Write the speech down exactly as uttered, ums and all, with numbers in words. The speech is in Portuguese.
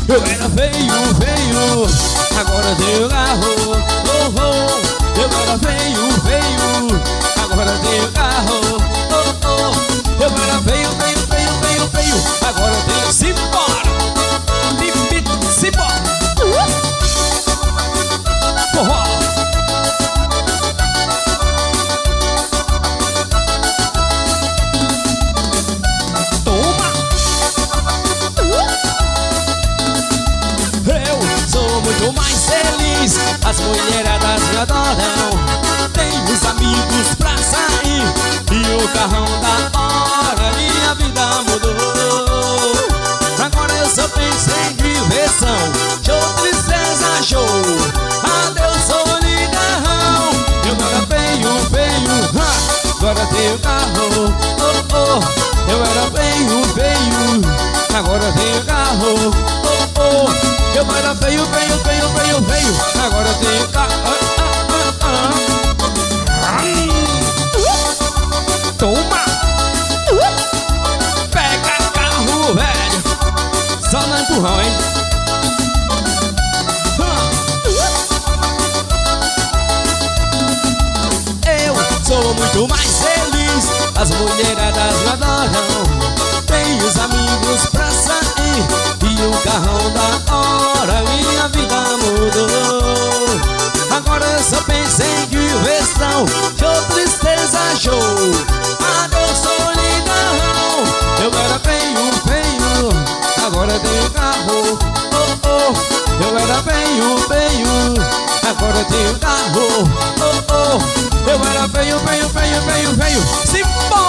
Eu era feio, feio, agora tenho carro. Oh, oh. Eu era feio, feio, agora tenho carro. Oh, oh. Eu era feio, feio, feio, feio, feio, agora tenho. Simbora! Limite, simbora! Forró! Toma! Eu sou muito mais feliz, as mulheradas me adoram. Tenho os amigos pra sair e o carrão da hora. Minha vida mudou. Agora eu só penso em diversão. Show, tristeza, show. Adeus, solidão. Eu era feio, feio, ha, agora tenho carro. Oh, oh. Eu era feio, feio, agora tenho carro. Oh, oh. Eu era feio, feio, feio, feio, feio, agora tenho carro. Ah, ah, ah, ah. Toma! Pega carro, velho, só no empurrão, hein? Eu sou muito mais feliz, as mulheradas me adoram. Tenho os amigos pra sair e o carrão da hora. Minha vida mudou. Agora eu só penso em diversão. Show, tristeza, show. Adeus, solidão. Eu era feio, feio, agora tenho carro. Oh, oh. Eu era feio, feio, agora tenho carro. Oh, oh. Eu era feio, feio, feio, feio, feio. Simbora!